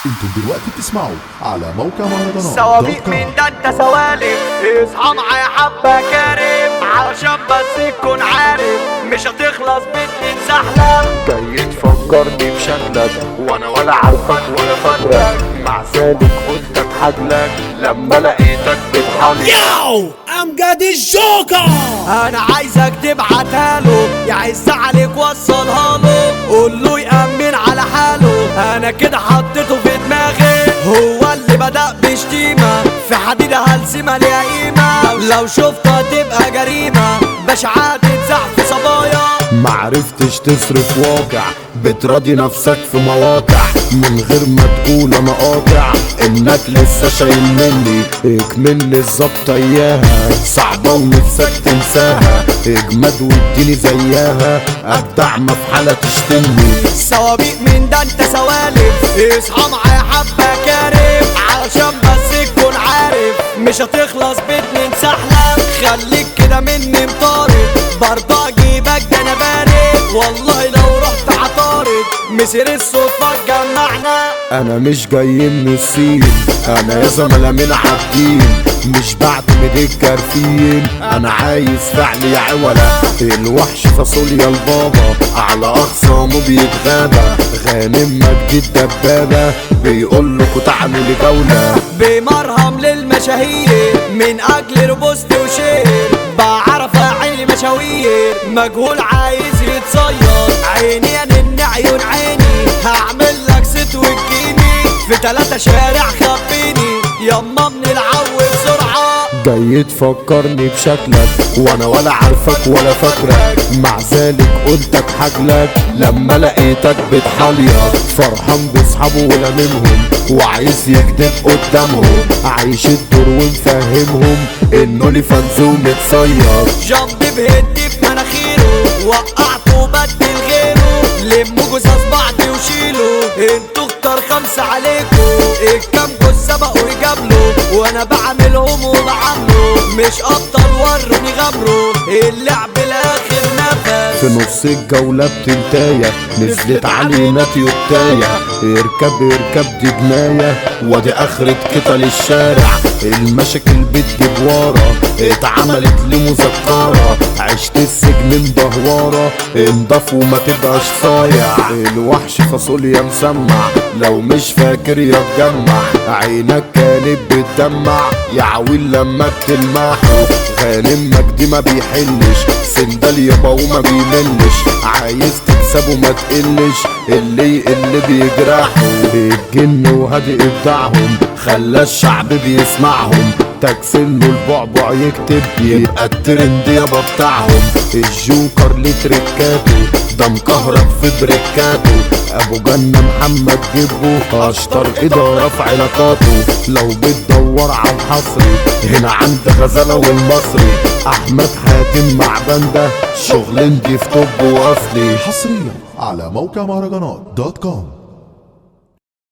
انتوا دلوقتي بتسمعوا على موقع مهرجانات سوابيق من ده انت سوالف. اصحى معايا حبة كارم علشان بس تكون عارف مش هتخلص مني سحلة. جاي تفكرني بشكلك وانا ولا عارفك ولا فاكرك، مع ذلك قلت اتحجلك لما لقيتك بتحلي. ياو امجد الجوكر، انا عايزك تبعتها له، يعز عليك وصلها له، قول له يأمن على حاله. انا كده حطيته في دماغي، هو اللي بدأ بشتيمة في حديدة هلسمة ليها قيمة، لو شفتها تبقى جريمة، بشعات تتزح في صبايا. معرفتش تصرف واقع، بتراضي نفسك في مواقع من غير ما تقول انا قاطع، انك لسه شايل مني اكملني الظبطة اياها، صعبة ونفسك تنساها، اجمد واديني زيها، ابدع ما في حالة تشتمني. سوابيق من ده انت سوالف، اصحى معايا حبة كارف علشان بس تكون عارف مش هتخلص باتنين سحلة. خليك كده مني مطارد، برضه اجيبك ده انا بارد، والله لو رحت عطارد مسير الصدفة تجمعنا. انا مش جاي من الصين، انا يا زملاء من عابدين، مش بعتمد الكارفين، انا عايز فعل يا عوله، الوحش فاصوليا البابا على اخصامه بيتغابى، غانم مجد الدبابه بيقولكوا تعالوا جوله، بمرهم للمشاهير من اجل روبوست وشير، بعرف اعيني مشاوير، مجهول عايز يتصير، عيني ان عيون عيني، هعمل لك ست وتجيني في 3 شارع خبيني، يما من العو بسرعه. جاي تفكرني بشكلك وانا ولا عارفك ولا فاكرك، مع ذلك قلت اتحجلك لما لقيتك بتحليط، فرحان باصحابه ولا منهم وعايز يكدب قدامهم، عايش الدور ومفهمهم انه لي فانز ومتصير، جنب بهدي في مناخيره، وقعته وبدل غيره، لموا جثث بعض وشيلوا، انتوا اختار 5 عليكوا، الكام سبقوا يجابلوا، وانا بعملهم وبعملوا، مش ابطال وروني غمروا، اللعب لاخر نفس. في نص الجولة بتنتاية نزلت علينا تيوبتاية، اركب دي جناية، وادي اخرة قتل الشارع، المشاكل بتجيب ورا، اتعملت لي مذكرة، عشت السجن مدهورة، انضف وما تبقاش صايع، الوحش فاصوليا مسمع، لو مش فاكر يا تجمع، عينك كانت بتدمع يا عويل لما بتلمحه، غانم مجدي ما بيحلش، سندال يابا وما بيملش، عايز تكسبه ما تقلش، اللي يقل بيجرحه، الجن وهادي ابداعهم خلى الشعب بيسمعهم، تكسل له البعبع يكتب يبقى الترند يابا بتاعهم، الجوكر ليه تركاته ده مكهرب في بريكاته، ابو جنة محمد جيبه اشطر اداره في علاقاته، لو بتدور على الحصري هنا عند غزاله والمصري، احمد حاتم مع بنده شغل نضيف طب واصلي. حصريا على موقع مهرجانات .com.